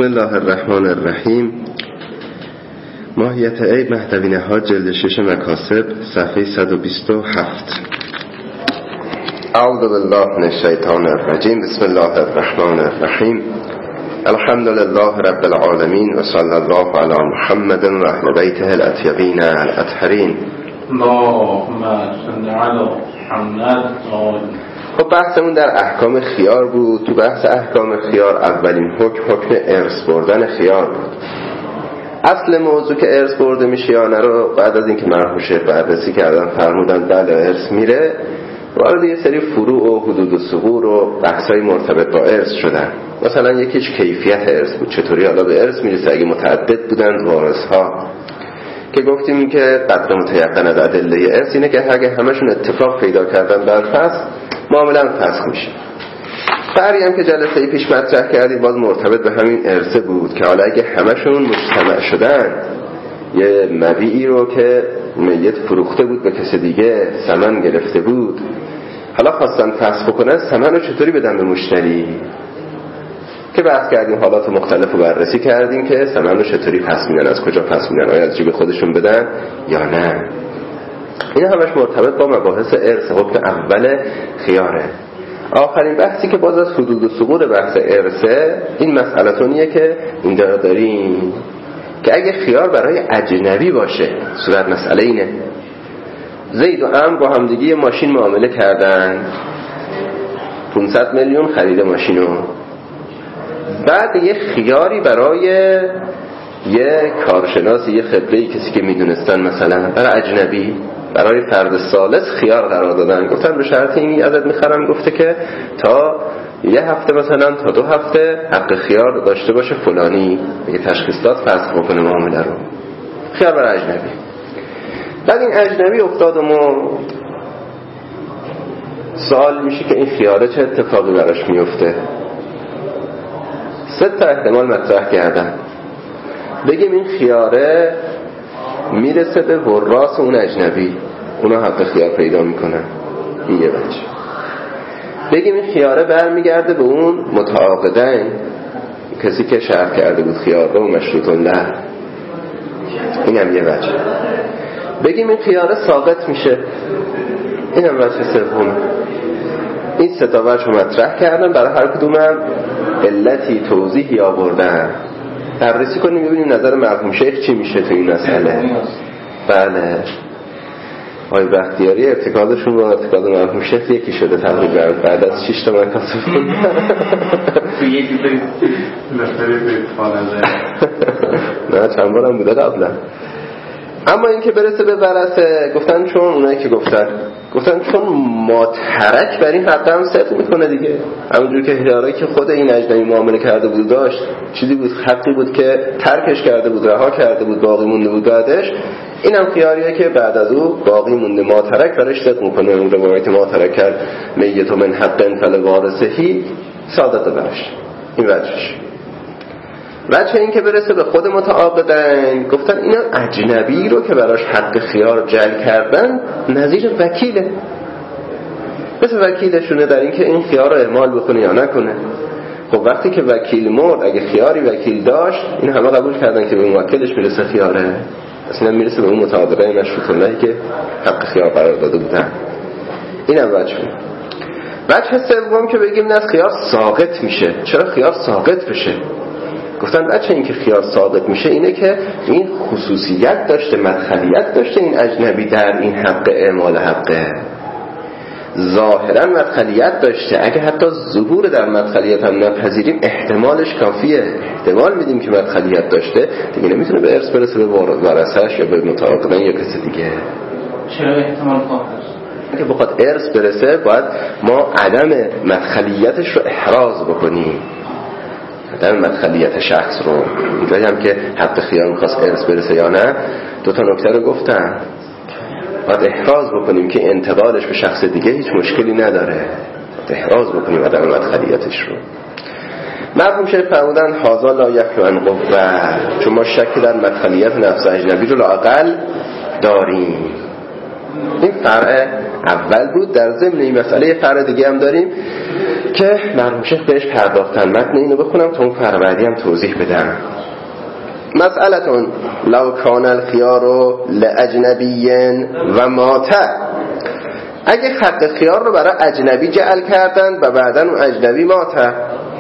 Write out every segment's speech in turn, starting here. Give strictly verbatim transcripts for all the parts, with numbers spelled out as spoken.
بسم الله الرحمن الرحیم. ماهیت عیب مهدوی نهاد جلد شش مکاسب صفحه صد و بیست و هفت. اعوذ بالله من الشیطان الرجیم. بسم الله الرحمن الرحیم. الحمد لله رب العالمین و صلی الله علی محمد و اهل بیته الاطیبین الاطهرین. اللهم صل علی محمد. خب بحثمون در احکام خیار بود. تو بحث احکام خیار اولین حکم حکم ارث بردن خیار بود. اصل موضوع که ارث برده میشه یا نه رو بعد از اینکه مرحوم بررسی کردن فرمودن بله ارث میره، وارد یه سری فروع و حدود و ثغور و بحثای مرتبط با ارث شدن. مثلا یکیش کیفیت ارث بود، چطوری حالا به ارث میرسه اگه متعدد بودن وارث‌ها، که گفتیم که قدر متیقن از ادله ارث اینه که اگه همشون اتفاق پیدا کردن بر فصل معاملا فسخ میشه. فرقی هم که جلسه پیش مطرح کردیم باز مرتبط به همین ارث بود که حالا اگه همشون مجتمع شدن یه مبیعی رو که میت فروخته بود به کسی دیگه ثمن گرفته بود، حالا خواستن فسخ بکنن ثمن رو چطوری بدن به مشتری، که بحث کردیم حالات مختلف رو بررسی کردیم که ثمن رو چطوری پس میدن، از کجا پس میدن، آیا از جیب خودشون بدن یا نه. این همش مرتبط با مباحث ارث حکم اول خیاره. آخرین بحثی که باز از حدود و ثغور بحث ارثه این مسئله‌تونیه که اینجا داریم که اگه خیار برای اجنبی باشه، صورت مسئله اینه زید و عمرو با همدیگه ماشین معامله کردن، پانصد میلیون خرید ماشینو، بعد یه خیاری برای یه کارشناس یه خبره‌ای کسی که میدونستن مثلا برای اجنبی برای فرد ثالث خیار قرار دادن، گفتن به شرط این عدد میخرم، گفته که تا یه هفته مثلا تا دو هفته حق خیار داشته باشه فلانی، یه تشخیص داد فسخ بکنه معامله رو، خیار برای اجنبی. بعد این اجنبی افتاد و ما سوال میشه که این خیاره چه اتفاقی براش میفته. سه تا احتمال مطرح کردن. بگیم این خیاره میرسه به وراث اون اجنبی، اونا حق خیار پیدا میکنن، این یه وجه. بگیم این خیاره برمیگرده به اون متعاقدین، کسی که شرط کرده بود خیار رو مشروطون له، این هم یه وجه. بگیم این خیاره ساقط میشه، این هم وجه سوم. این سه تا وجه رو مطرح کردن، برای هر کدوم هم علتی توضیحی آوردن. بررسی کنیم ببینیم نظر مرحوم شیخ چی میشه تو این مسئله. بله آقای بختیاری ارتکازشون با ارتکاز مرحوم شیخ یکی شده تقریبا بعد از شش تا مکاسب تو یکی برید لفری برید فانزه نه چند بارم بوده قبلا. اما این که برسه به ورثه، گفتن چون اونایی که گفتن گفتن چون ما ترک بر این حق هم صدق میکنه دیگه، همونجور که هدارایی که خود این اجنبی معامله کرده بود داشت چیزی بود، حقی بود که ترکش کرده بود، رها کرده بود، باقی مونده بود بعدش، این هم خیاریه که بعد از او باقی مونده ما ترک برش صدق میکنه. اون روایت ما ترک کرد میت من حق فل وارثهی صادق برش. این وجهش. وجه این که برسه به خود متعاقدین، گفتن اینا اجنبی رو که براش حق خیار جعل کردن نظیر وکیله، مثل وکیلشونه در این که این خیار رو اعمال بکنه یا نکنه. خب وقتی که وکیل مرد اگه خیاری وکیل داشت این همه قبول کردن که به موکلش میرسه خیاره، اصلا میرسه به اون متعاقدین مشروط اللهی که حق خیار قرار داده بودن. این هم وجه. وجه سوم که بگیم نه خیار ساقط میشه. چرا خیار ساقط بشه؟ گفتن بچه این که خیار ساقط میشه اینه که این خصوصیت داشته، مدخلیت داشته این اجنبی در این حق اعمال حقه، ظاهرا مدخلیت داشته، اگه حتی ظهور در مدخلیت هم نپذیریم احتمالش کافیه، احتمال میدیم که مدخلیت داشته دیگه نمیتونه به ارث برسه به ورثه‌اش یا به متعاقدین یا کسی دیگه. چرا احتمال کافیه؟ که بخواد ارث برسه باید ما عدم مدخلیتش رو احراز بکنیم، عدم مدخلیت شخص رو. اینجایی هم که حق خیار میخواست ارث برسه یا نه دو تا نکته رو گفتن، باید احراز بکنیم که انتقالش به شخص دیگه هیچ مشکلی نداره، باید احراز بکنیم عدم مدخلیتش رو. مرحوم شیخ فرمودن هذا لا یخلو عن قوة، چون ما شک در مدخلیت نفس اجنبی رو لااقل داریم. این فرع اول بود. در ضمن این مسئله فرع دیگه هم داریم که مرحوم شیخ بهش پرداختن. متن اینو بخونم تا اون فرع بعدی هم توضیح بدم. مسئلتون لو کان الخیار لاجنبی و مات، اگه حق خیار رو برای اجنبی جعل کردن و بعدن اون اجنبی مات،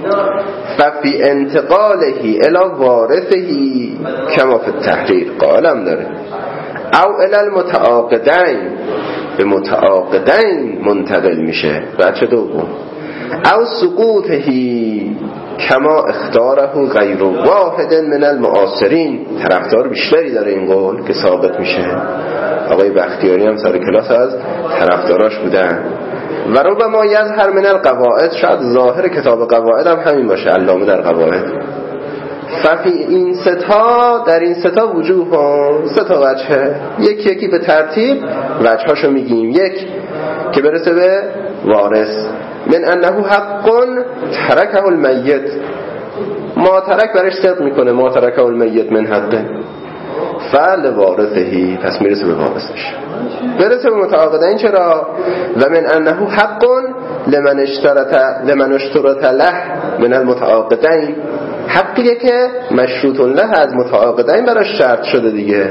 ففی انتقاله الی وارثه کما فی التحریر قالم داره، او الی المتعاقدین، به متعاقدین منتقل میشه. بچه دوم، او سقوطه کما اختاره غیر واحد من المعاصرین، طرفدار بیشتری داره این قول که ثابت میشه. آقای بختیاری هم سر کلاس از طرفداراش بودن. و ربما یظهر من القواعد، شاید ظاهر کتاب قواعد هم همین باشه، علامه در قواعد. ففی این ستا، در این ستا وجوه ها، ستا وجهه، یکی یکی به ترتیب وجهاشو میگیم. یک که برسه به وارث، من انه حق ترکه المیت، ما ترک برش صدق میکنه، ما ترکه المیت من حقه، فعل وارثهی، پس میرسه به وارثش. برسه به متعاقدین چرا؟ و من انه حق لمن اشترط لمن اشترط له من المتعاقدین، حقیه که مشروط له از متعاقدین براش شرط شده دیگه.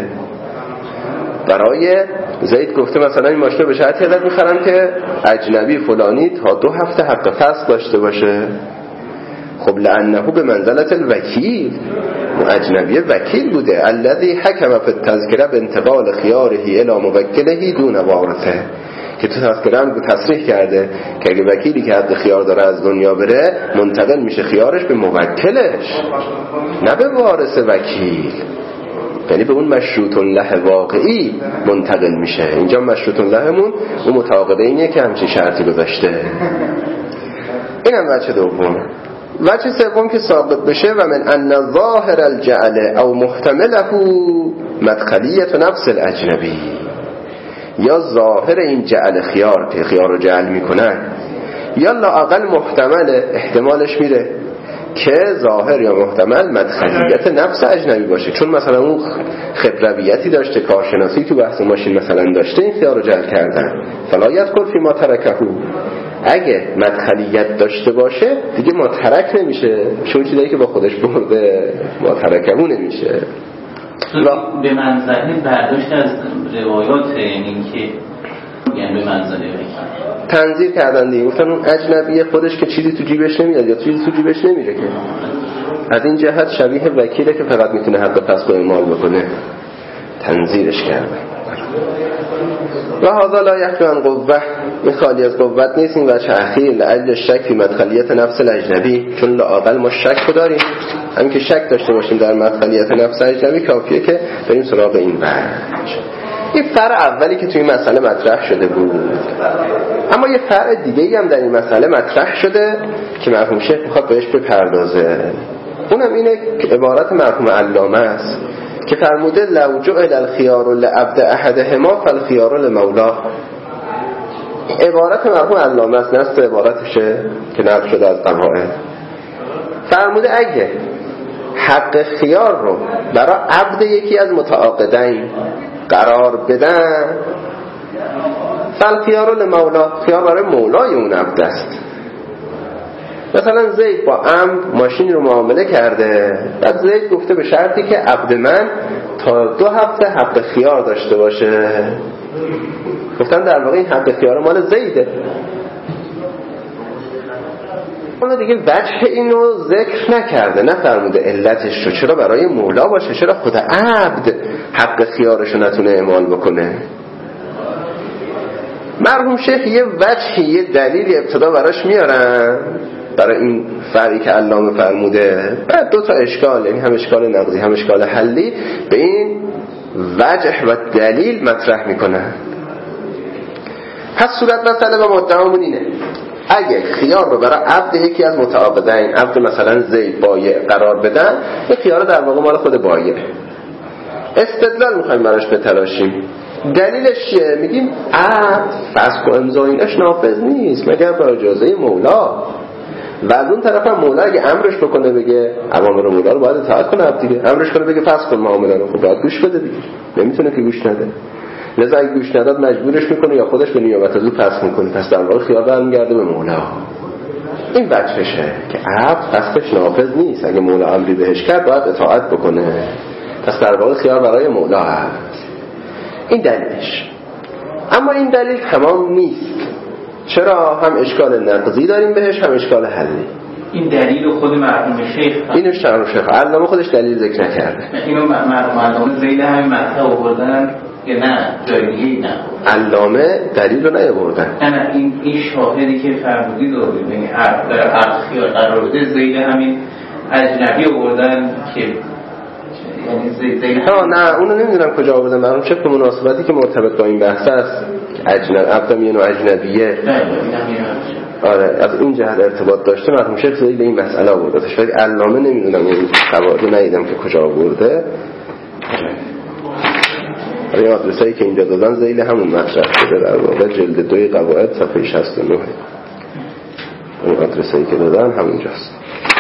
برای زید گفته مثلا این ماشین رو به شرطی ازت میخرم که اجنبی فلانی تا دو هفته حق فسخ داشته باشه. خب لعنه به منزلت الوکیل، اجنبی وکیل بوده. الذی حکم فی التذکره بانتقال خیاره الی موکله دون وارثه، که تو تذکره هم تصریح کرده که اگه وکیلی که حق خیار داره از دنیا بره، منتقل میشه خیارش به موکلش، نه به وارث وکیل، یعنی به اون مشروط له واقعی منتقل میشه. اینجا مشروط لهمون اون متعاقدینیه که همچین شرطی گذاشته. اینم وجه دوم. وجه سوم که ثابت بشه، و من ان ظاهر الجعل او محتمله مدخلیت نفس الاجنبی، یا ظاهر این جعل خیار که خیار رو جعل میکنن، یا لااقل محتمل احتمالش میره که ظاهر یا محتمل مدخلیت نفس اجنبی باشه، چون مثلا اون خبرویتی داشته، کارشناسی تو بحث ماشین مثلا داشته، این خیار رو جعل کردن. فلا یدخل فی ما ترکه، اگه مدخلیت داشته باشه دیگه ما ترک نمیشه، چون چیزایی که با خودش برده ما ترکمو نمیشه. به منزله برداشت از روایات، یعنی که یعنی به منزله تنظیر کردن دیگه، گفتن اون اجنبیه خودش که چیزی تو جیبش نمیاد یا چیزی تو جیبش نمیره، که از این جهت شبیه وکیله که فقط میتونه حق فسخ و اعمال بکنه، تنظیرش کرده. و هذا لا یخلو عن قوه، این خالی از قوت نیست. این وجه اخیر لعل شک فی مدخلیت نفس الاجنبی، چون لااقل ما شک داریم، همین که شک داشته باشیم در مدخلیت نفس اجنبی کافیه که بریم سراغ این وجه. این فرع اولی که توی این مسئله مطرح شده بود. اما یه فرع دیگه‌ای هم در این مسئله مطرح شده که مرحوم شیخ میخواد بهش بپردازه. اونم اینه که عبارت مرحوم علامه است که فرموده لو جعل الخيار لعبد احدهما فالخيار لمولاه. عبارت مرحوم علامه است، نص عبارتشه که نقل شده از قواعد. فرموده اگه حق خیار رو برای عبد یکی از متعاقدین قرار بدن، فالخيار لمولاه، خیار برای مولای اون عبد است. مثلا زید با عمد ماشین رو معامله کرده، بعد زید گفته به شرطی که عبد من تا دو هفته حق خیار داشته باشه. گفتن در واقع این حق خیار مال زیده. اون دیگه وجه اینو ذکر نکرده، نفرموده علتش رو چرا برای مولا باشه، چرا خود عبد حق خیارشو نتونه اعمال بکنه. مرحوم شیخ یه وجهی، یه دلیلی ابتدا براش میارن برای این فرعی که علامه فرموده، بعد دو تا اشکال، یعنی هم اشکال نقضی هم اشکال حلی، به این وجه و دلیل مطرح میکنن. پس صورت مسئله و مدعامون اینه اگه خیار رو برای عبد یکی از متعاقدین، عبد مثلا زید بایع قرار بدن، این خیار در واقع مال خود بایع. استدلال میخوایم براش بتراشیم. دلیلش چیه؟ میگیم عبد فسخ و امضا اینش نافذ نیست مگر با اجازه مولا، و از اون طرف هم مولا اگه امرش بکنه بگه اوامر مولا رو باید اطاعت کنه عبد دیگه، امرش کنه بگه فسخ کن معامله رو، خب باید گوش بده دیگه، نمیتونه که گوش نده. لذا اگه گوش نداد مجبورش میکنه یا خودش به نیابت از او پس میکنه، پس در واقع خیار برمیگرده به مولا. این وجهشه که عبد فسخش نافذ نیست، اگه مولا امری بهش کرد باید اطاعت بکنه، پس در واقع خیار برای مولا هست. این دلیلش. اما این دلیل تمام نیست. چرا؟ هم اشکال نقضی داریم بهش، هم اشکال حلی. این دلیل خود مرحوم شیخ، اینو مرحوم شیخ علامه خودش دلیل ذکر نکرده. اینو مرحوم علامه زیل همین مطلب آوردن که نه جای دیگه نه علامه دلیل رو نیاوردن. نه نه این این شاهدی که فرمودید رو یعنی هر در عقل خیار قرار بده زیل همین اجنبی آوردن که یعنی زیل ها نه اونو نمیدونم کجا آوردن. مرحوم شیخ به مناسبتی که مرتبط با این بحث است اجنبی عبد یعنی اجنبیه آره از این جهت ارتباط داشته، مرحوم شیخ زیل این مسئله آوردتش، ولی علامه نمیدونم این قواعد ندیدم که کجا آورده. این آدرسایی که اینجا دادن زیل همون مطرح شده، در واقع جلد دوی قواعد صفحه شصت و نه. این آدرسایی که دادن همونجاست.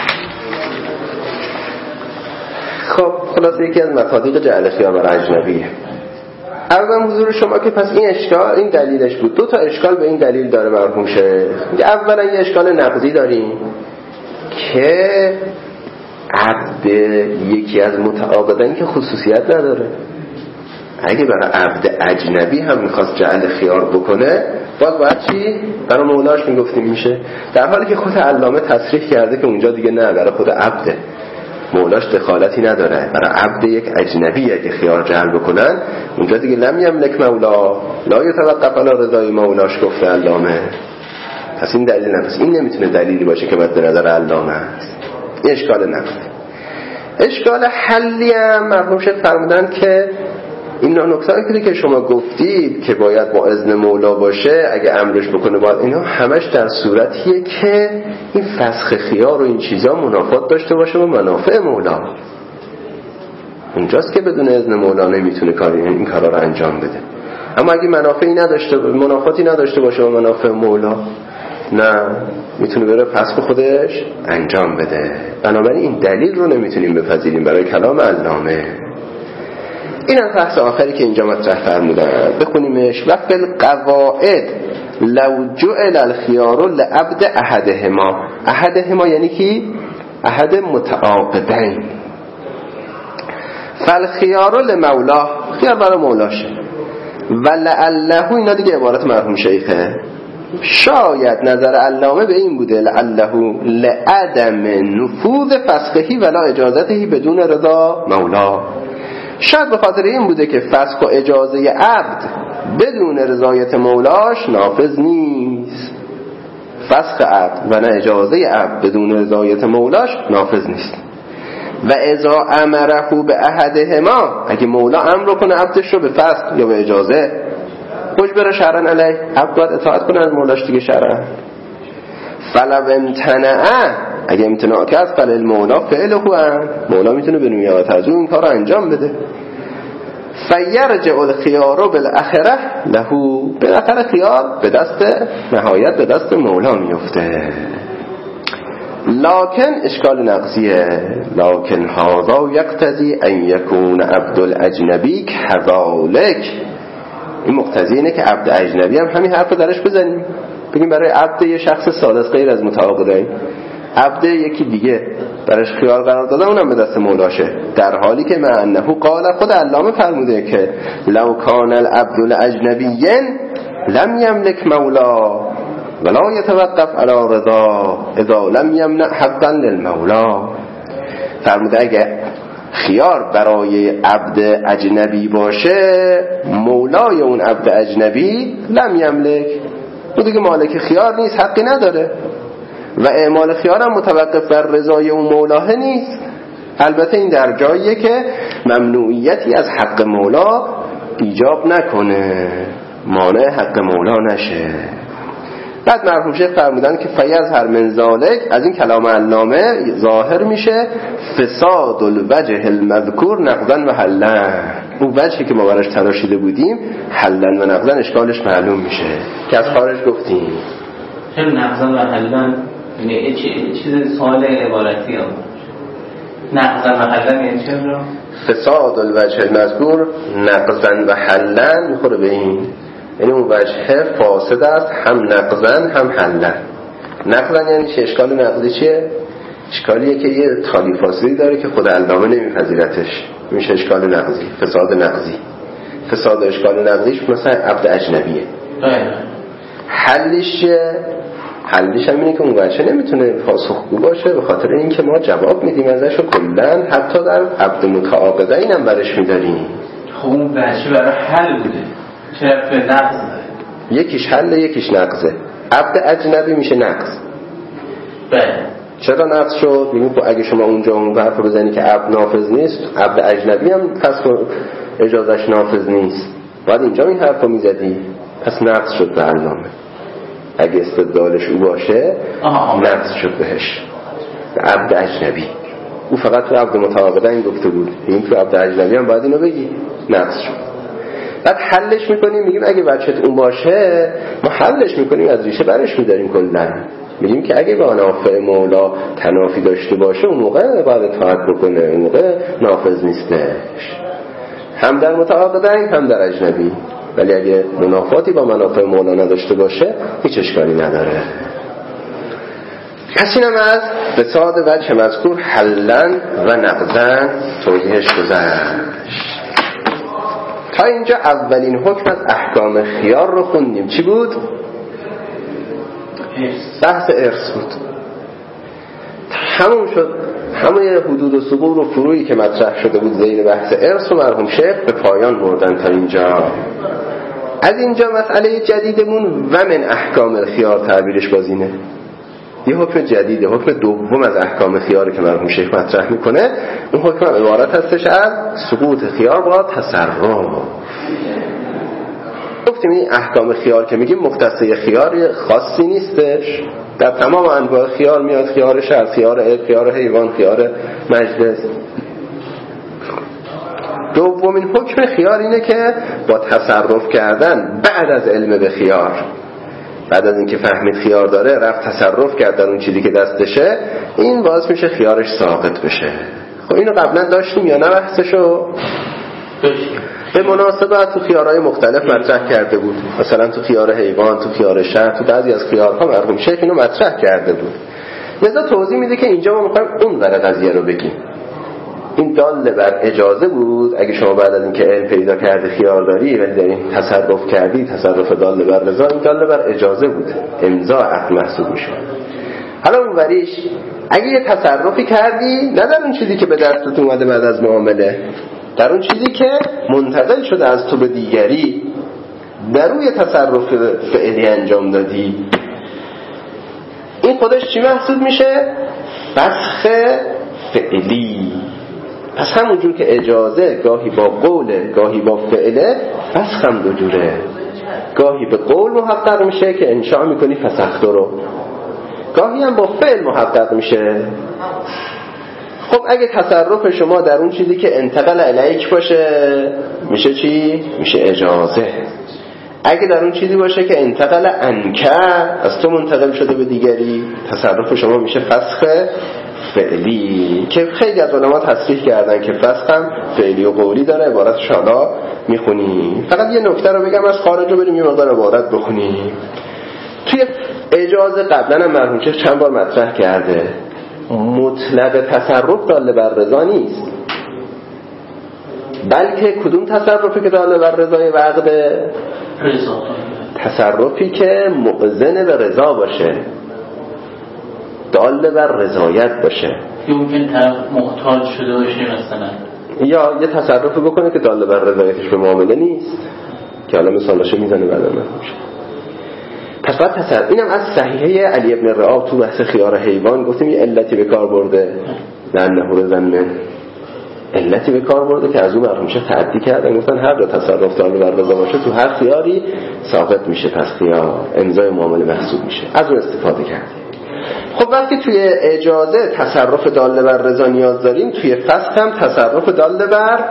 خب خلاصه یکی از مصادیق جعل خیار بر اجنبیه. اولا حضور شما که پس این اشکال این دلیلش بود. دو تا اشکال به این دلیل داره مرحوم شیخ. اولا یه اشکال نقضی داریم که عبد یکی از متعاقدین که خصوصیت نداره. اگه برای عبد اجنبی هم میخواست جعل خیار بکنه باز باید چی؟ برای مولاش میگفتیم میشه، در حالی که خود علامه تصریح کرده که اونجا دیگه نه، برای خود عبده، مولاش دخالتی نداره. برای عبد یک اجنبی اگه خیار جعل بکنن اونجا دیگه لم یملک مولا لا یتوقف علی رضای مولاش گفته علامه. پس این دلیل نفس این نمیتونه دلیلی باشه که مد نظر علامه است. این اشکال نفس. اشکال حلی هم مرحوم شیخ فرمودن که این نکته‌ای که شما گفتید که باید با اذن مولا باشه اگه امرش بکنه باید، اینا همش در صورتیه که این فسخ خیار و این چیزا منافات داشته باشه با منافع مولا. اونجاست که بدون اذن مولا نمیتونه کاری این کارا رو انجام بده. اما اگه منافعی نداشته منافاتی نداشته باشه با منافع مولا، نه میتونه بره فسخ خودش انجام بده. بنابراین این دلیل رو نمیتونیم بپذیریم برای کلام علامه. این از بحث آخری که اینجا مطرح فرمودن بخونیمش. و فی القواعد لو جعل الخيار لعبد احدهما. احدهما یعنی کی؟ احد متعاقدین. فالخيار لمولا، خیار برای مولاشه. ولعله، اینا دیگه عبارت مرحوم شیخه، شاید نظر علامه به این بوده لعله لعدم نفوذ فسخهی ولا اجازتهی بدون رضا مولا. شاید به خاطر این بوده که فسخ و اجازه عبد بدون رضایت مولاش نافذ نیست. فسخ عبد و نه اجازه عبد بدون رضایت مولاش نافذ نیست. و اذا امره به احدهما، اگه مولا امر کنه عبدش رو به فسخ یا به اجازه، مجبر شرعن علیه، عبد باید اطاعت کنه از مولاش دیگه شرعن. فلو امتنعه، اگه امتناع کرد فلل مولا فعله هم، مولا میتونه به نیابت از اون این کار رو انجام بده. فیرجع الخیار بالاخره لهو، بالاخره خیار به دست نهایت به دست مولا میفته. لکن اشکال نقضیه، لکن هذا یقتضی ان یکون عبد الاجنبی کذالک. این مقتضی اینه که عبد اجنبی هم همین حرف درش بزنیم، بگیم برای عبد یه شخص ثالث غیر از متعاقدین، عبد یکی دیگه برش خیار قرار دادن اونم به دست مولاشه، در حالی که مع انه قال، خود علامه فرموده که لو کان العبد الاجنبیین لم یملک مولا ولا یتوقف علی رضا اذا لم یمنع حقا للمولا. فرموده اگه خیار برای عبد اجنبی باشه، مولای اون عبد اجنبی لم یملک، اون دیگه مالک خیار نیست، حقی نداره و اعمال خیار هم متوقف بر رضای اون مولاه نیست. البته این در جاییه که ممنوعیتی از حق مولا ایجاب نکنه، مانع حق مولا نشه. بعد مرحوم شیخ فرمودن که فیظهر من ذالک، از این کلام علامه ظاهر میشه فساد الوجه المذکور نقضا و حلا، اون وجهی که ما براش تراشیده بودیم حلا و نقضا اشکالش معلوم میشه که از خارج گفتیم. چرا نقضا و حلا؟ یعنی چیز سوال عبارتی هم نقضا و حلن یعنی چه رو؟ فساد الوجه المذکور نقضا و حلن میخوره به این، یعنی اون وجه فاسد است، هم نقضا هم حلن. نقضا یعنی چه؟ اشکال نقضی چیه؟ اشکالیه که یه تالی فاسدی داره که خود علامه نمیپذیرتش، میشه اشکال نقضی، فساد نقضی. فساد اشکال نقضیش مثلا عبد اجنبیه. حلش حلش هم اینه که اون بچه نمیتونه پاسخگو باشه به خاطر اینکه ما جواب میدیم ازش و کلن حتی در عبد متعاقده اینم برش میداریم. خب اون بچه برای حل بوده، چرا به نقض داره؟ یکیش حل یکیش نقضه. عبد اجنبی میشه نقض. بله. چرا نقض شد؟ میگیم خب اگه شما اونجا اون حرف رو بزنی که عبد نافذ نیست، عبد اجنبی هم پس اجازهش نافذ نیست، بعد اینجا این حرف رو میزدی، پس نقض شد به علامه. اگه استدلالش او باشه نقض شد بهش. عبد اجنبی او فقط تو عبد متعاقده این گفته بود، این تو عبد اجنبی هم باید اینو بگی، نقض شد. بعد حلش میکنیم، میگیم اگه بچت اون باشه ما حلش میکنیم، از ریشه برش میداریم کلا، میگیم که اگه با نافع مولا تنافی داشته باشه اون موقع باید اطاعت بکنه، اون موقع نافذ نیستش، هم در متعاقدین هم در اجنبی. ولی اگه منافاتی با منافع مولا نداشته باشه هیچ اشکالی نداره. پس اینم از فساد وجه مذکور حلن و نقضن توضیحش گذشت. تا اینجا اولین حکم از احکام خیار رو خوندیم. چی بود؟ بحث ارث بود. همون شد، همه حدود و ثبور و فروعی که مطرح شده بود زیر بحث ارث و مرحوم شیخ به پایان بردن تا اینجا. از اینجا مسئله جدیدمون و من احکام الخیار تعبیرش بازینه، یه حکم جدیده، حکم دوم از احکام خیار که مرحوم شیخ مطرح میکنه. اون حکم عبارت هستش از سقوط خیار با تصرف. گفتیم این احکام خیار که میگیم مختص خیار خاصی نیستش، در تمام انواع خیار میاد، خیار شرع، خیار عیب، خیار حیوان، خیار مجلس. دومین حکم خیار اینه که با تصرف کردن بعد از علم به خیار، بعد از اینکه فهمید خیار داره رفت تصرف کرد در اون چیزی که دستشه، این باعث میشه خیارش ساقط بشه. خب اینو قبلا داشتیم یا نه بحثشو؟ به مناسبت تو خیارهای مختلف مطرح کرده بود، مثلا تو خیار حیوان، تو خیار شهر، تو بعضی از خیارها مرحوم شیخ اینو مطرح کرده بود. لذا توضیح میده که اینجا ما میخوایم اون ور قضیه رو بگیم. این دال بر اجازه بود، اگه شما بعد از اینکه علم پیدا کردی خیار داری ولی در این تصرف کردی، تصرف دال بر رضا، این دال بر اجازه بود، امضا عقل محسوب میشه. حالا اون وریش اگه یه تصرفی کردی نه در اون چیزی که به دستت اومده بعد از معامله، در اون چیزی که منتقل شده از تو به دیگری، در روی تصرف فعلی انجام دادی، این خودش چی محسوب میشه؟ فسخ فعلی. پس همونجور که اجازه گاهی با قوله گاهی با فعله، فسخ هم دو جوره. گاهی به قول محقق میشه که انشاء میکنی فسخت رو، گاهی هم با فعل محقق میشه. خب اگه تصرف شما در اون چیزی که انتقل الیک باشه میشه چی؟ میشه اجازه. اگه در اون چیزی باشه که انتقل انکه، از تو منتقل شده به دیگری، تصرف شما میشه فسخ فعلی، که خیلی از علما تصریح کردن که فسخ هم فعلی و قولی داره. عبارتش حالا میخونی. فقط یه نکته رو بگم، از خارج رو بریم یه مقدار عبارت بخونیم. توی اجازه قبلا هم مرحوم شیخ چند بار مطرح کرده، مطلق تصرف داله بر رضا نیست، بلکه کدوم تصرفی که داله بر رضای وقت؟ رضا. تصرفی که مؤذن به رضا باشه، داله بر رضایت باشه. یمکن طرف محتاج شده باشه مثلا، یا یه تصرفی بکنه که داله بر رضایتش به معامله نیست، که حالا مثالاشو میزنه بعدا نمیشه. پس بعد تصرف اینم از صحیحه علی ابن رعاب تو بحث خیار حیوان گفتیم یه علتی به کار برده، لعنه رضن، علتی به کار برده که از اون مرحوم شیخ تعدی کردن، گفتن هر دو تصرف داله بر رضا باشه تو هر خیاری ساقط میشه، پس خیار امضای معامله محسوب میشه. از اون استفاده کرد. خب وقتی توی اجازه تصرف داله بر رضا نیاز داریم، توی فسخ هم تصرف داله بر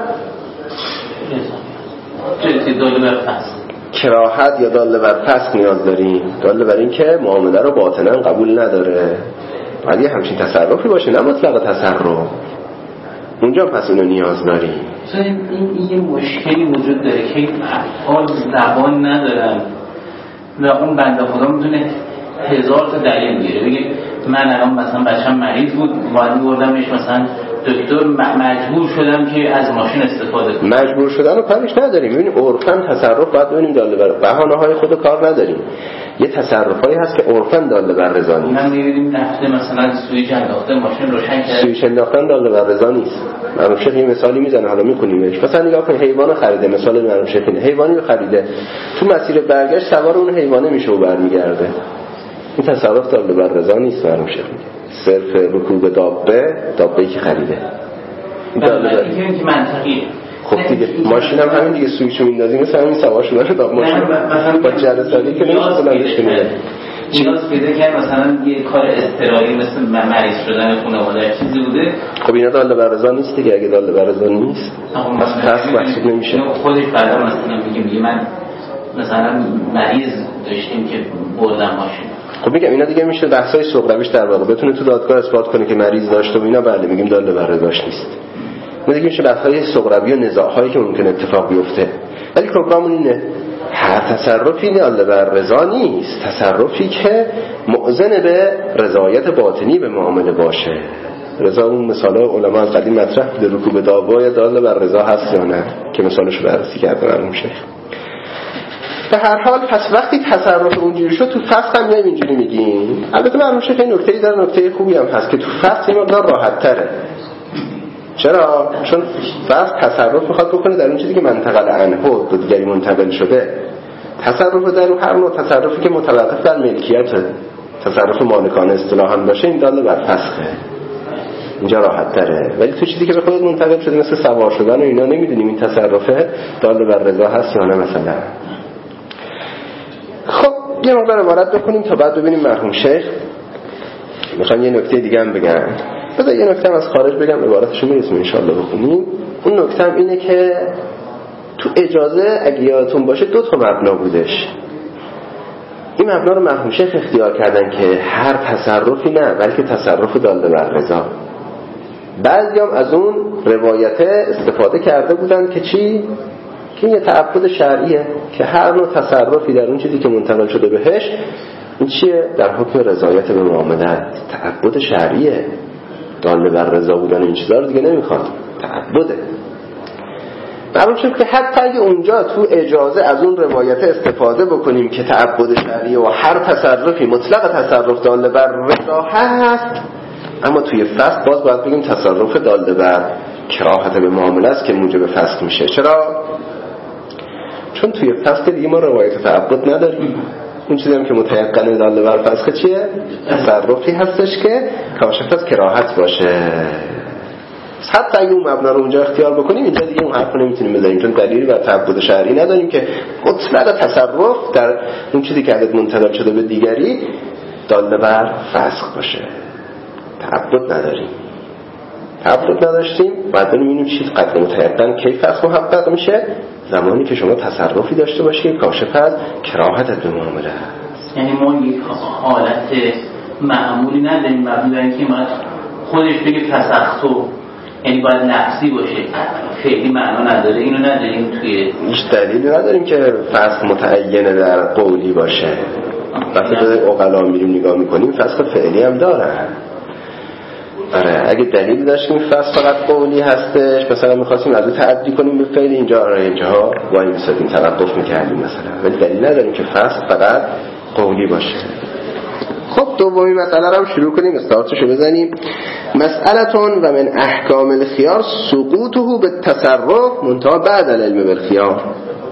داله بر فسخ، کراهت یا داله بر فسخ نیاز داریم. داله بر این که معامله رو باطنا قبول نداره، ولی همچین تصرفی باشه، نه مطلق تصرف. اونجا پس اینو نیاز داریم. این این یه مشکلی وجود داره که این افعال زبان ندارن و اون بنده خدا میتونه هزار تا دلیل بیاره، بگه من الان مثلا بچه‌م مریض بود باید بردمش مثلا دکتر، مجبور شدم که از ماشین استفاده کنم. مجبور شدن رو کارش نداریم. ببینید عرفاً تصرف باید ببینیم داله بر بهانه‌های خودو کار نداریم. یه تصرفایی هست که عرفاً داله بر رضا نیست. من می‌بینیم رفته مثلا سوئیچ انداخته ماشین روشن کرده. سوئیچ انداختن داله بر رضا نیست. معلوم شد یه مثالی میزنه حالا می‌کنیمش. مثلا نگاه کن حیوان خریده، مثال معلوم شد اینه. حیوانی رو خریده. تو مسیر برگشت سوار اون حیوانه میشه و برمیگرده. این تصرف داله بر رضا نیست معلوم شد. صرف رکوب دابه، دابه‌ای که خریده. این که منطقیه. خب دیگه ماشین هم همین دیگه سویچو میندازیم مثلا همین سوار شدن داب ماشین با جلسالی که نمیشه بلندش کنید. نیاز پیدا کرد مثلا یه کار اضطراری مثل مریض شدن خانواده چیزی بوده. خب اینا داله بر رضا نیست دیگه. اگه داله بر رضا نیست پس قصد محسوب نمیشه. خودش بعدا مثلا میگه من مثلا مریض داشتیم که بردم ماشین. خب میگم اینا دیگه میشه بحثای سغرویش در واقع بتونه تو دادگاه اثبات کنه که مریض داشته و اینا، بله میگیم داله بر رضاش نیست. ما دیگه میشه بحثای سغروی و نزاع‌هایی که ممکن اتفاق بیفته. ولی پروگرامون اینه هر تصرفی داله بر رضا نیست، تصرفی که مؤذن به رضایت باطنی به معامله باشه. رضا اون مثالا علما از قدیم مطرح بوده، رکوب دعوا یا داله بر رضا هست یا نه که مثالشو بررسی کردن اون شیخ. به هر حال پس وقتی تصرف اونجوری شد تو فسخ هم میایم اینجوری میگیم. البته معلومه که این نکته‌ای داره، نکته خوبی هم هست که تو فسخ این مقدار راحت تره. چرا؟ چون فسخ تصرف میخواد بکنه در اون چیزی که منتقل عنه به دیگری منتقل شده. تصرف در اون هر نوع تصرفی که متوقف بر ملکیت، تصرف مالکانه اصطلاحاً باشه، این داله بر فسخه. اینجا راحت تره. ولی تو چیزی که به خودت منتقل شده مثل سوار شدن و اینا نمیدونیم این تصرفه داله بر رضا هست یا نه مثلا. خب یه مقدار عبارت بکنیم تا بعد ببینیم مرحوم شیخ میخوام یه نکته دیگه هم بگم. بذار یه نکته هم از خارج بگم عبارتشو میرسیم انشالله بخونیم. اون نکته هم اینه که تو اجازه اگه یادتون باشه دو تا مبنا بودش. این مبنا رو مرحوم شیخ اختیار کردن که هر تصرفی نه بلکه تصرف داله بر رضا. بعضی هم از اون روایت استفاده کرده بودن که چی؟ که این یه تعبد شرعیه که هر نوع تصرفی در اون چیزی که منتقل شده بهش این چیه؟ در حکم رضایت به معاملت. تعبد شرعیه. داله بر رضا بودن این چیزا رو دیگه نمیخواد، تعبده. معلوم شد که حتی اگه اونجا تو اجازه از اون روایت استفاده بکنیم که تعبد شرعیه و هر تصرفی مطلق تصرف داله بر رضا هست، اما توی فسخ باز باید بگیم تصرف داله بر کراهت به معامله است که موجب فسخ میشه. چرا؟ چون توی فسخ دیگه ما روایت تعبد نداریم. اون چیزی هم که متيقن داله بر فسخ چیه؟ تصرفی هستش که کاشف از کراهت باشه. حتی اگه اون مبنا رو اونجا اختیار بکنیم اینجا دیگه اون حرف نمیتونیم بزنیم، چون دلیلی بر تعبد شرعی نداریم که مطلق تصرف در اون چیزی که عدد منتقل شده به دیگری داله بر فسخ باشه. تعبد نداریم. تعبد نداشتیم بعد بریم اینو چیز قطع متيقن کی فسخ محقق میشه؟ زمانی که شما تصرفی داشته باشید کاشف از کراهت به معامله است. یعنی ما یک حالت معمولی نداریم مبنی اینکه ما خودش بگه فسخ تو، یعنی باید نفسی باشه، فعلی معنا نداره. اینو نداریم توی هیچ دلیلی نداریم که فسخ متعینه در قولی باشه. وقتی به عقلا میریم نگاه میکنیم فسخ فعلی هم داره. آره اگه دلیلی داشتیم فسخ فقط قولی هستش، مثلا می‌خواستیم از اون تعدی کنیم به فعل، اینجا آره اینجا وای می‌سادیم توقف می‌کردیم مثلا، ولی دلیل نداریم که فسخ فقط قولی باشه. خب دومی مسئله رو شروع کنیم، استارتشو بزنیم. مسئلتون و من احکام الخيار سقوطه بالتصرف منتها بعد العلم بالخيار.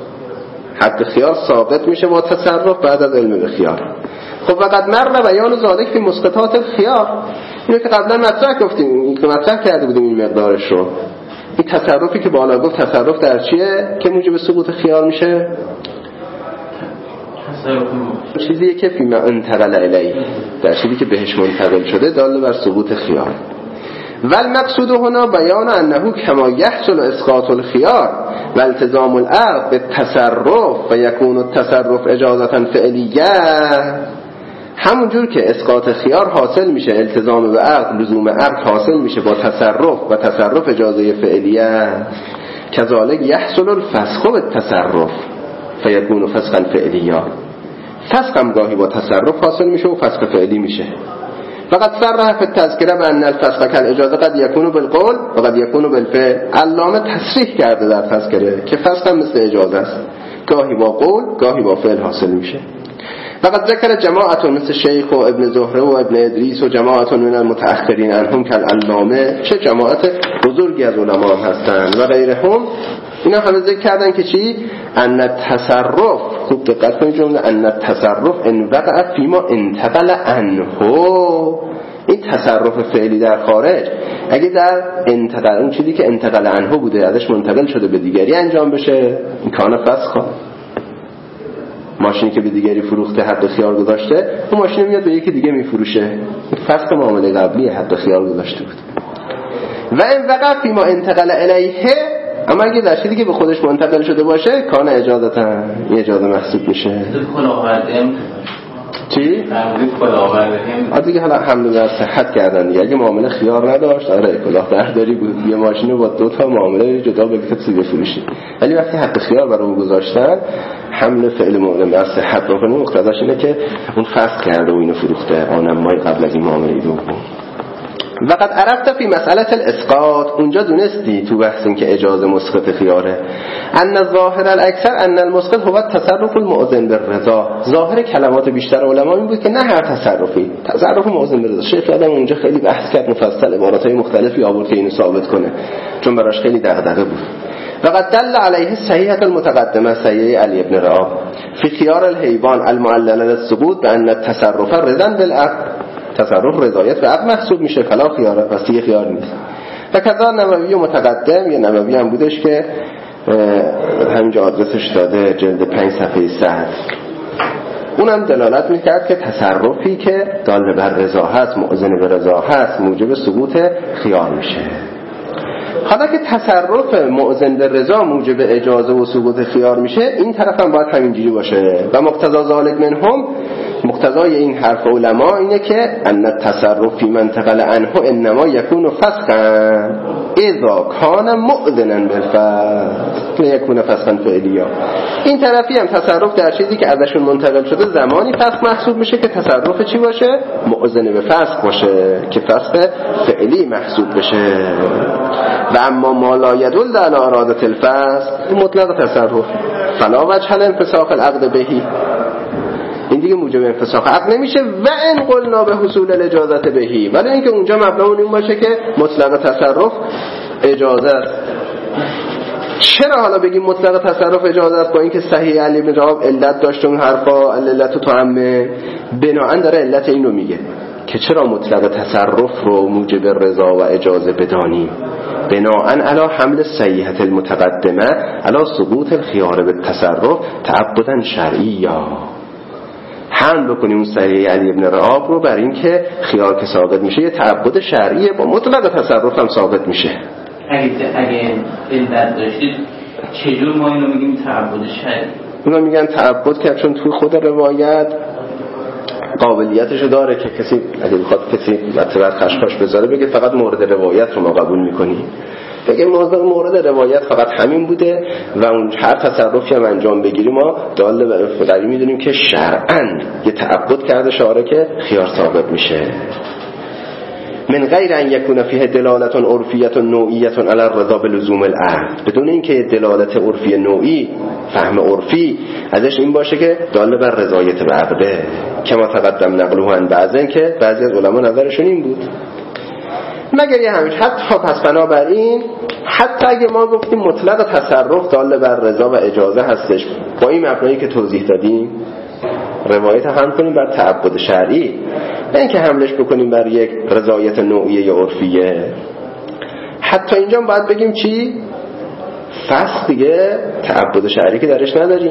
حد خیار ثابت میشه با تصرف بعد از علم بالخيار. خب وقت مر بیان ذالک فی مسقطات الخيار، اینو که قبلا مطرح گفتیم، که مطرح کرده بودیم این مقدارش رو. این تصرفی که بالا گفت تصرف در چیه که موجب سقوط خیار میشه؟ چیزیه که فی ما انتقل الیه، در چیزی که بهش منتقل شده دال بر سقوط خیار. والمقصود هنا بیان انه کما یحصل اسقاط الخيار و التزام العقد بالتصرف و یکون التصرف اجازه فعلیه همونجور که اسقاط خیار حاصل میشه التزام به عقد، لزوم عقد حاصل میشه با تصرف و تصرف اجازه فعلیه، کذالک یحصل الفسخ بالتصرف فیکون فسخا فعلیا. فسخ هم گاهی با تصرف حاصل میشه و فسخ فعلی میشه. فقط صرح فی التذکره بان الفسخ کالاجازه قد یکون بالقول و قد یکون بالفعل. علامه تصریح کرده در تذکره که فسخ هم مثل اجازه است، گاهی با قول گاهی با فعل حاصل میشه. فقط ذکر جماعت مثل شیخ و ابن زهره و ابن ادریس و جماعت من المتأخرین عنهم کالعلامه، چه جماعت بزرگی از علما هستند و غیرهم، اینا همه ذکر کردن که چی؟ ان التصرف، خوب دقت کنید جمله، ان التصرف ان وقع فيما انتقل عنه، این تصرف فعلی در خارج اگه در انتقال اون چیزی که انتقال عنه بوده ازش منتقل شده به دیگری انجام بشه، این کان فسخ. ماشینی که به دیگری فروخته حد خیار گذاشته، اون ماشین میاد به یکی دیگه میفروشه، فسخ معامله قبلی حد خیار گذاشته بود. و این وقع فیما انتقل الیه، اما اگه در چیزی که به خودش منتقل شده باشه کان اجازتا، این اجازه محسوب میشه. چی؟ آره دیگه، حالا الحمدلله صحت کردن دیگه. اگه معامله خیار نداشت، آره کلاه برداری بود، یه ماشینو با دو تا معامله جدا به کسی بفروشی. ولی وقتی حق خیار برای اون گذاشتن، حمل فعل معلم بر صحت بکنه، مقتضاش اینه که اون فسخ کرده و اینو فروخته آنم مای قبل از این معامله دوم. وقد عرفت فی مسئله الاسقاط، اونجا دونستی تو بحث این که اجازه مسقط خیاره، ان الظاهر الاکثر ان المسقط هو التصرف المؤذن بالرضا. ظاهر کلمات بیشتر علما این بود که نه هر تصرفی، تصرف مؤذن بالرضا. شیخ آدم اونجا خیلی بحث کرد، مفصل عباراتهای مختلفی آورد که اینو ثابت کنه، چون براش خیلی دغدغه بود. وقد دل علیه صحیحه المتقدمه صحیحه علی ابن رعاب فی خیار الحیوان المعلل للثبوت بان التصرف رضا بالعقد، تصرف رضایت به عقد محسوب میشه، فلا خیاره و سی خیار نیست. و کذا نووی متقدم، یه نووی هم بودش که همینجا آدرسش داده، جلد پنج صفحه صد، اونم دلالت میکرد که تصرفی که دال بر رضا هست، مؤذن به رضا هست، موجب ثبوت خیار میشه. حالا که تصرف مؤذن به رضا موجب اجازه و ثبوت خیار میشه، این طرف هم باید همینجوری باشه. و مقتضا ذالک منهم، مقتضای این حرف علما اینه که ان التصرف فی منتقل عنه انما یکون فسخا اذا کان مؤذنا بالفسخ یکون فسخا فعلیا. این طرفی هم تصرف در چیزی که ازشون منتقل شده زمانی فسخ محسوب میشه که تصرف چی باشه؟ مؤذن به فسخ باشه، که فسخ فعلی محسوب بشه. و اما ما لا یدل علی اراده الفسخ، مطلق تصرف، فلا وجه لانفساخ العقد بهی، این دیگه موجب انفساخ عقد نمیشه. و ان قلنا به حصول الاجازت بهی، ولی اینکه اونجا مبنامون این باشه که مطلق تصرف اجازه است. چرا حالا بگیم مطلق تصرف اجازه است با اینکه صحیح علی بن رعاب علت داشت اون حرفا، علت تو همه بناءً داره علت اینو میگه که چرا مطلق تصرف رو موجب رضا و اجازه بدانیم، بناءً علی حمل صحیحه المتقدمه علی ثبوت الخیار بالتصرف تعبدا شرعیا، حمل بکنیم اون صحیح علی ابن رعاب رو بر این که خیار که ثابت میشه یه تعبد شرعیه، با مطلق تصرف هم ثابت میشه. اگه اگه علت داشتید چجور ما اینو میگیم تعبد شرعی؟ اونا میگن تعبد که چون توی خود روایت قابلیتشو داره که کسی اگه بخواد کسی مطلب خشخاش بذاره بگه فقط مورد روایت رو ما قبول میکنیم، بگه مورد روایت فقط همین بوده و اون هر تصرفی هم انجام بگیریم ما داله بر فقری میدونیم که شرعاً یه تعبد کرده شاره که خیار ثابت میشه. من غیر ان یکون فیه دلالت عرفیه نوعیه علی الرضا بلزوم العقد، بدون اینکه دلالت عرفی نوعی، فهم عرفی ازش این باشه که داله بر رضایت به عقده، کما تقدم نقله عن بعضن که بعضی از علما نظرشون این بود. مگر یه همیش حتی پس بنابراین حتی اگه ما گفتیم مطلق تصرف داله بر رضا و اجازه هستش با این مبنایی که توضیح دادیم، روایت هم کنیم بر تعبد شرعی، نه اینکه حملش بکنیم بر یک رضایت نوعیه یا عرفیه. حتی اینجا باید بگیم چی؟ فسخ دیگه تعبد شرعی که درش نداریم.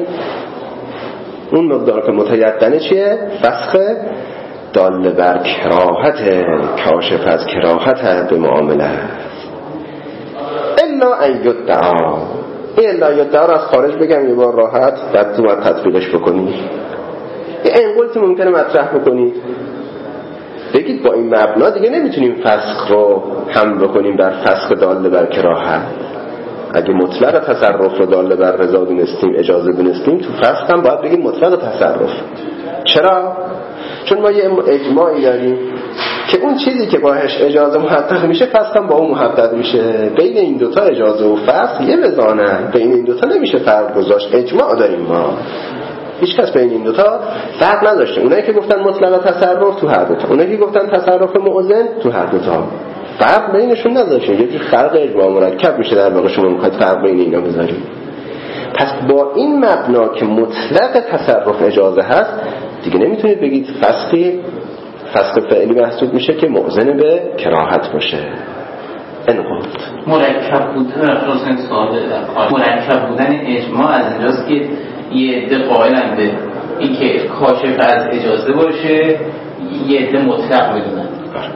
اون مقدار که متیقنه چیه؟ فسخ دال بر کراهت، کاشف از کراهت به معامله. الا ان یدعا، الا یدعا را از خارج بگم یه بار راحت بعد تو باید تطبیقش بکنی. این قلت اشکالاتی ممکنه مطرح بکنید. بگید با این مبنا دیگه نمیتونیم فسخ رو هم بکنیم بر فسخ داله بر کراهت. اگه مطلق تصرف رو داله بر رضا دونستیم، اجازه دونستیم، تو فسخ هم باید بگیم مطلق تصرف. چرا؟ چون ما یه اجماعی داریم که اون چیزی که باهاش اجازه محقق میشه فسخ هم با اون محقق میشه. بین این دوتا اجازه و فسخ یه وزانه، بین این دوتا نمیشه فرق گذاشت. اجماع داریم ما، هیچ کس بین این دوتا فرق نداشته. اونایی که گفتن مطلق تصرف تو هر دوتا، اونایی که گفتن تصرف مؤذن تو هر دوتا، فرق بینشون نداشته. یه جور خلق اجماع مرکب میشه در واقع. شما میخواید فرق بین اینا بذارید. پس با این مبنا که مطلق تصرف اجازه هست دیگه نمیتونید بگید فسخی فسخ فعلی محسوب میشه که مؤذن به کراهت باشه. انقاط مرکب بودن حسین ساده مرکب بودن اجماع از اینجاست که یه عده قائلن به این که کاشف از اجازه باشه، یه عده مطلق بدونن.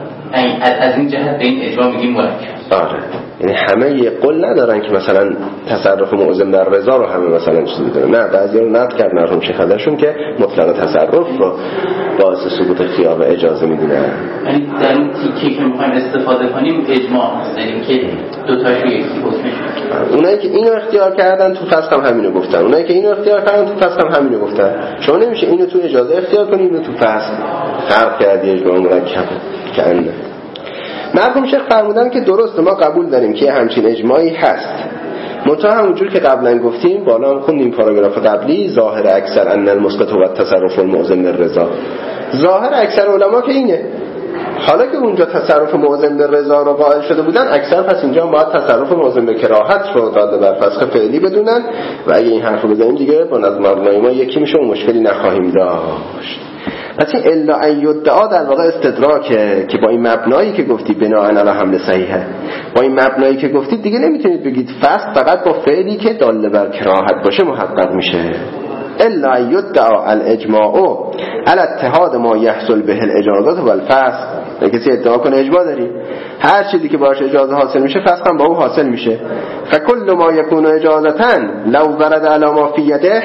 از این جهت به این اجماع میگیم مرکب. آره، یعنی همه یه قول ندارن که مثلا تصرف مؤذن در رضا رو همه مثلا چیزی بدونن. نه، بعضیا رو نقد کردن مرحوم شیخ خدرشون که مطلق تصرف رو باعث ثبوت خیار و اجازه میدونن. یعنی در اون تیکه که میخوایم استفاده کنیم اجماع هست، یعنی که دو تاشو یکی حکمش. اونایی که اینو اختیار کردن تو فسخ هم همینو گفتن، اونایی که اینو اختیار کردن تو فسخ هم همینو گفتن. شما نمیشه اینو تو اجازه اختیار کنی، اینو تو فسخ. فرق کردی اجماع مرکب کنه. مرحوم شیخ فرمودن که درسته، ما قبول داریم که همچین اجماعی هست، منتها همونجور که قبلا گفتیم، بالا هم خوندیم پاراگراف قبلی، ظاهر اکثر ان المسقط و التصرف المؤذن بالرضا. ظاهر اکثر علما که اینه. حالا که اونجا تصرف مؤذن بالرضا رو قائل شده بودن، اکثر پس اینجا باید تصرف مؤذن به کراهت رو داده بر فسخ فعلی بدونن و اگه این حرف رو بزنیم دیگه با نظم مبنای ما یکی میشه و مشکلی نخواهیم داشت. پس این الا ان یدعا در واقع استدراکه که با این مبنایی که گفتی بناء علی حمل صحیحه، با این مبنایی که گفتی دیگه نمیتونید بگید فسخ فقط با فعلی که داله بر کراهت باشه محقق میشه. الا ان یدعا الاجماع علی اتحاد ما یحصل به الاجازات و الفسخ. کسی ادعا کنه اجماع داری، هر چیزی که باشه اجازه حاصل میشه فسخ هم با اون حاصل میشه. فکل ما یکون اجازتا لو ورد علی ما فی یده،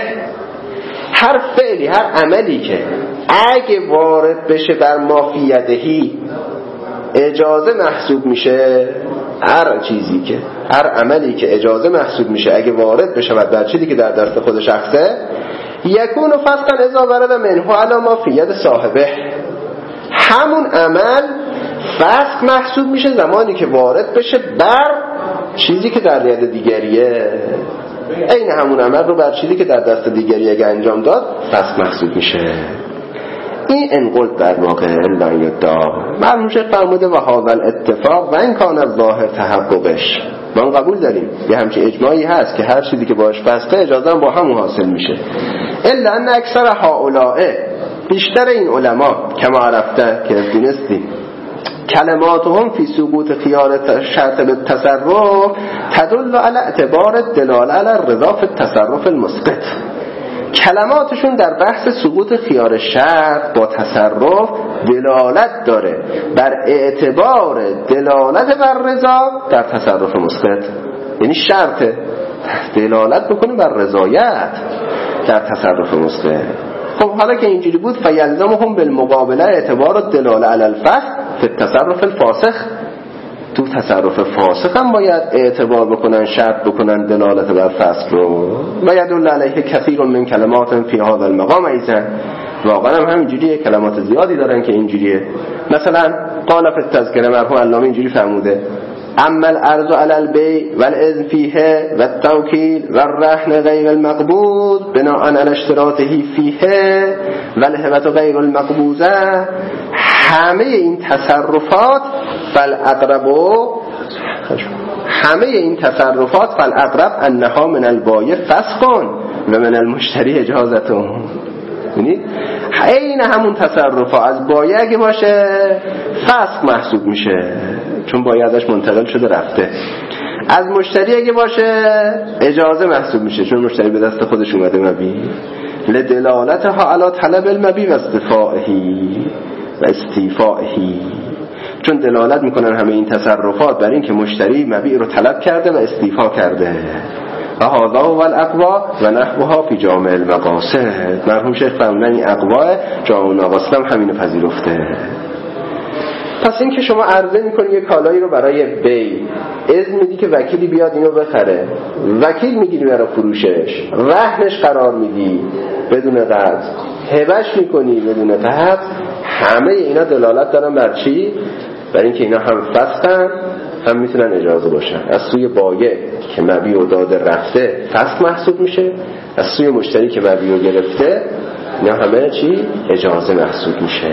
هر فعلی، هر عملی که اگه وارد بشه بر مافیدهی اجازه محسوب میشه، هر چیزی که هر عملی که اجازه محسوب میشه اگه وارد بشه بر چیزی که در دست خود شخصه، یکون فسقا اذا ورد منه علی مافید صاحبه، همون عمل فسق محسوب میشه زمانی که وارد بشه بر چیزی که در ید دیگریه. این همون عمل رو بر چیزی که در دست دیگری اگه انجام داد فسق محسوب میشه. این انقلت در واقع الا یدعا. مرحوم شیخ فرموده و هذا الاتفاق و این کان الظاهر تحققش، ما قبول داریم یه همچین اجماعی هست که هر چیزی که باش فسقه اجازه هم با همون حاصل میشه. الا ان اکثر هؤلاء، بیشتر این علما کما عرفته که دونستیم، کلماتهم فی سقوط خیار شرط بالتصرف تدل علی اعتبار دلاله علی الرضا فی التصرف المسقط. کلماتشون در بحث سقوط خیار شرط با تصرف دلالت داره بر اعتبار دلالت بر رضا در تصرف مسقط. یعنی شرط دلالت بکنه بر رضایت در تصرف مسقط. خب حالا که اینجوری بود فیلزمهم بالمقابله اعتبار الدلاله علی الفسق فی التصرف الفاسخ، تو تصرف فاسق هم باید اعتبار بکنن، شرط بکنن دلالت بر فسق رو. و یدل علیه کثیر من کلمات فی هذا المقام ایضا، واقعا هم همینجوریه، کلمات زیادی دارن که اینجوریه. مثلا قال فی التذکره مرحوم علامه اینجوری فرموده: اما الارض علی البیع والاذن فیه والتوکیل والرهن غیر المقبوض بناء علی اشتراطه فیه والهبه غیر المقبوضه، همه این تصرفات فالاقرب همه این تصرفات فالاقرب انها من البایع فسق و من المشتری اجازته. یعنی عین همون تصرفات از بایع اگه باشه فسق محسوب میشه چون بایع ازش منتقل شده رفته، از مشتری اگه باشه اجازه محسوب میشه چون مشتری به دست خودش اومده مبی لدلالتها علی طلب المبی و استفائهی و استیفائهی، چون دلالت میکنن همه این تصرفات بر این که مشتری مبیع رو طلب کرده و استیفا کرده. هذا هو الاقوا و نحوها فی جامع المقاصد. مرحوم شیخ فرمودن این اقوا جامع المقاصد هم همینو پذیرفته. پس این که شما عرضه میکنی یه کالایی رو برای بی، اذن میدی که وکیلی بیاد اینو بخره، وکیل میگیری برای فروشش، رهنش قرار میدی بدون قرض، هبهش میکنی بدون قرض، همه اینا دلالت دارن بر چی؟ بر اینکه اینا هم فسخن هم میتونن اجازه باشن. از سوی بایع که مبیع و داده رفته فسخ محسوب میشه، از سوی مشتری که مبیع و گرفته اینا همه چی؟ اجازه محسوب میشه.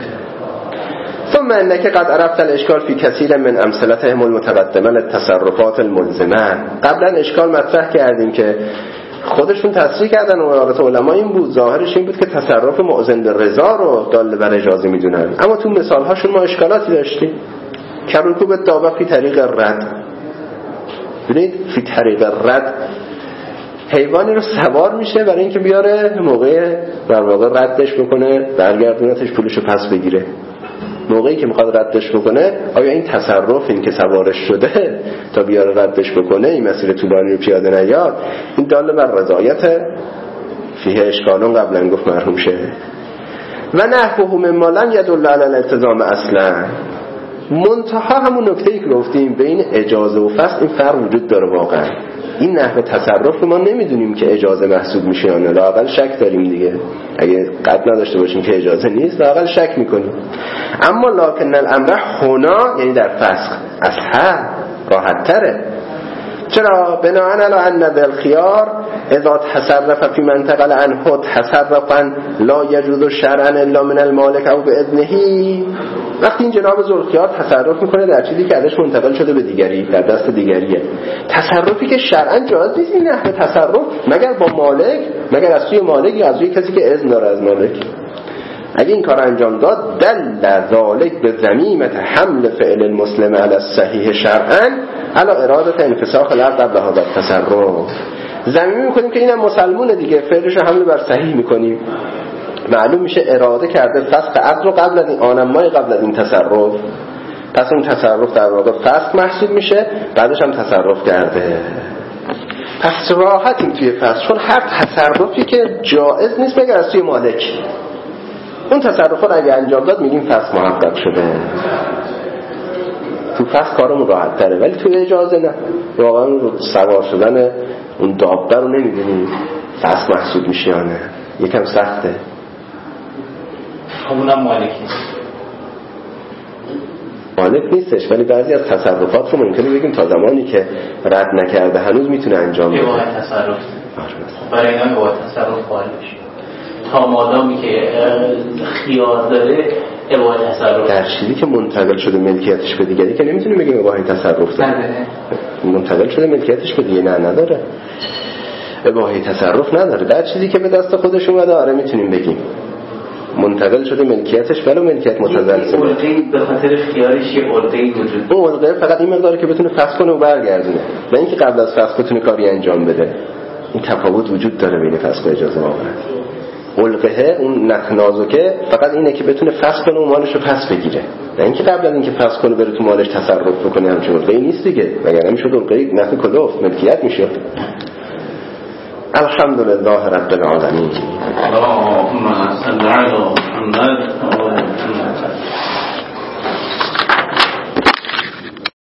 ثم انك قد عرفت الاشكال في كثير من امثلتهم المتقدمه للتصرفات الملزمه. قبلا اشکال مطرح کردیم که خودشون تصریح کردن و عبارت علما این بود، ظاهرش این بود که تصرف مؤذن به رضا رو دال بر اجازه میدونن، اما تو مثال هاشون ما اشکالاتی داشتیم. کرکوب دابه فی طریق رد، ببینید فی طریق رد حیوانی رو سوار میشه برای اینکه بیاره موقع در واقع ردش بکنه، برگردونتش پولشو پس بگیره. موقعی که میخواد ردش بکنه، آیا این تصرف این که سوارش شده تا بیاره ردش بکنه این مسیر طولانی رو پیاده نیاد، این دال بر رضایت فیه اشکالون قبلا گفت مرحوم شه. و نحوه مما لم يدل علی الالتزام اصلا. منتها همون نکته‌ای که گفتیم بین اجازه و فسخ این فرق وجود داره. واقعا این نحوه تصرف ما نمیدونیم که اجازه محسوب میشه یا نه، لااقل شک داریم دیگه. اگه قطع نداشته باشیم که اجازه نیست لااقل شک میکنیم. اما لکن الامر هنا یعنی در فسخ اسهل، راحت تره. چرا؟ بناءً علی ان ذل خیار اذا تصرف فی منتقل عنه تصرفا لا یجوز شرعا الا من المالک او باذنه. وقتی این جناب ذوالخیار تصرف میکنه در چیزی که ازش منتقل شده به دیگری، در دست دیگریه، تصرفی که شرعاً جایز نیست این نحوه تصرف مگر با مالک، مگر از سوی مالک یا از سوی کسی که اذن داره از مالک. اگه این کار انجام داد دل ذالک به ذمیمة حمل فعل المسلم علی الصحیح شرعاً علی اراده انفساخ العقد قبل هذا التصرف. ذمیمه میکنیم که اینم مسلمونه دیگه، فعلش حمل بر صحیح میکنیم، معلوم میشه اراده کرده فسخ عقد رو قبل از این آنمای قبل از این تصرف، پس اون تصرف در واقع فسخ محسوب میشه، بعدش هم تصرف کرده. پس راحتیم توی فسخ، چون هر تصرفی که جائز نیست مگر از توی مالک، اون تصرف رو اگه انجام داد میگیم فسخ محقق شده. تو فسخ کارمون راحت تره، ولی توی اجازه نه. واقعا سوار شدن اون دابه رو نمیدونیم فسخ محسوب میشه یا نه، یکم سخته. اونم مالک نیست، مالک نیستش، ولی بعضی از تصرفات رو ممکنه بگیم تا زمانی که رد نکرده هنوز میتونه انجام بده. اباحه تصرف برای اینا اباحه تصرف قائل بشه تا مادامی که خیار داره. اباحه تصرف در چیزی که منتقل شده ملکیتش به دیگری که نمیتونیم بگیم اباحه تصرف داره. منتقل شده ملکیتش به دیگری نه نداره، اباحه تصرف نداره. در چیزی که به دست خودش اومده آره میتونیم بگیم منتقل شده ملکیتش، ولو ملکیت متزلزل اولقی به خاطر خیارش یه اولقی وجود. اون اولقی فقط این مقداره که بتونه فسخ کنه و برگردونه، نه اینکه قبل از فسخ بتونه کاری انجام بده. این تفاوت وجود داره بین فسخ و اجازه. واقعا اولقه اون نخنازوکه فقط اینه که بتونه فسخ کنه و مالش رو پس بگیره، نه اینکه قبل از اینکه فسخ کنه بره تو مالش تصرف بکنه. همچین اولقی نیست دیگه، مگر نمیشد اولقی نخ کلوف ملکیت میشد. الحمدلله رب العالمین.